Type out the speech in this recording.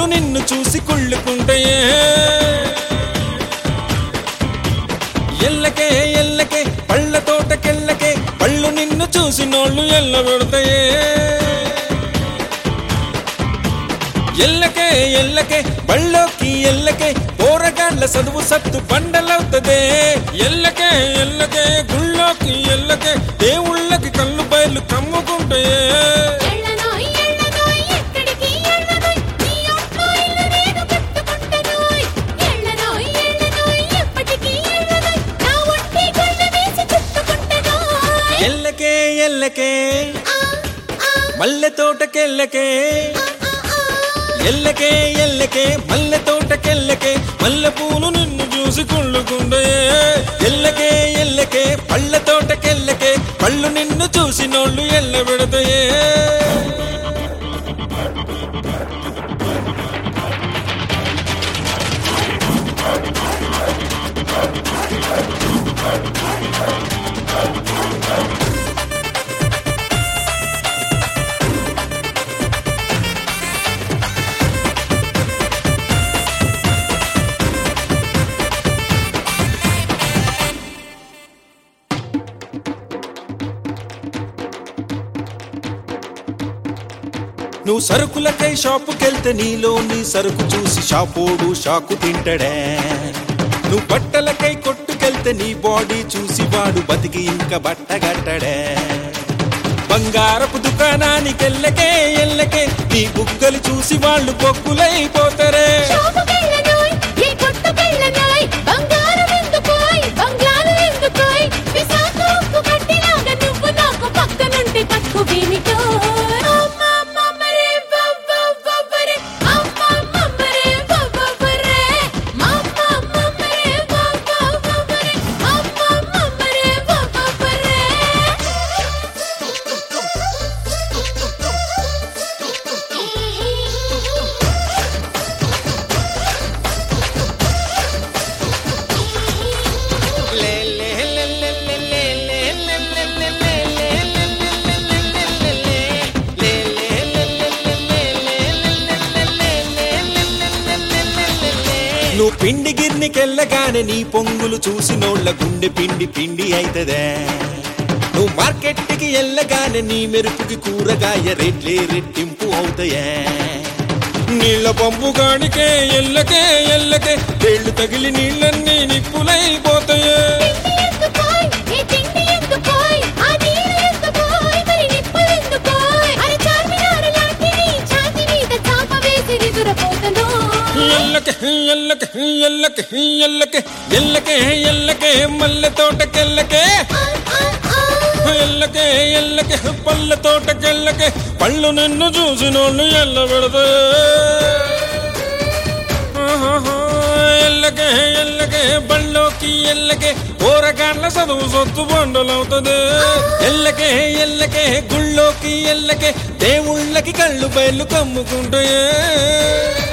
నిన్ను చూసి కుళ్ళుకుంటాయే ఎల్లకే ఎల్లకే పళ్ళ తోటకెళ్ళకే పళ్ళు నిన్ను చూసి నోళ్ళు ఎల్లబెడతాయే ఎల్లకే ఎల్లకే బళ్ళోకి ఎల్లకే పోరగాళ్ళ చదువు సత్తు బండలవుతదే ఎల్లకే ఎల్లకే గుళ్ళోకి ఎల్లకే దేవుళ్ళకి కళ్ళు బయలు కమ్ముకుంటాయే ఎల్లకే ఎల్లకే మల్లె తోటకెల్లకే ఎల్లకే ఎల్లకే మల్లె తోటకెల్లకే మల్లె పూలు నిన్ను చూసి కుళ్ళుకుంటాయే ఎల్లకే ఎల్లకే పళ్ళ తోటకెల్లకే పళ్ళు నిన్ను చూసి నోళ్ళు ఎల్లబెడతాయే నువ్వు సరుకులకై షాపుకెళ్తే నీలోని సరుకు చూసి షాపోడు షాకు తింటడే నువ్వు బట్టలకై కొట్టుకెళ్తే నీ బాడీ చూసి వాడు బతికి ఇంకా బట్టగట్టడే బంగారపు దుకాణానికెళ్ళకే ఎల్లకే నీ బుగ్గలు చూసి వాళ్ళు బొక్కులైపోతారే నువ్వు పిండి గిర్నికెళ్ళగానే నీ పొంగులు చూసి నోళ్ళ గుండె పిండి పిండి అయితదే నువ్వు మార్కెట్కి వెళ్ళగానే నీ మెరుపుకి కూరగాయ రేట్లే రెట్టింపు అవుతాయే నీళ్ళ పంపు గాడికే ఎల్లకే ఎల్లకే తేళ్లు తగిలి నీళ్ళన్నీ నిప్పులైపోతాయే ఎల్లకే ఎల్లకే ఎల్లకే ఎల్లకే ఎల్లకే ఎల్లకే మల్లె తోటకెల్లకే ఎల్లకే ఎల్లకే పళ్ళ తోటకెల్లకే పళ్ళు నిన్ను చూసి నోళ్ళు ఎల్లబెడతాయే ఎల్లకే ఎల్లకే బళ్ళోకి ఎల్లకే కూరగాళ్ళ చదువు సొత్తు బండలవుతుంది ఎల్లకే ఎల్లకే గుళ్ళోకి ఎల్లకే దేవుళ్ళకి కళ్ళు బయలు కమ్ముకుంటాయే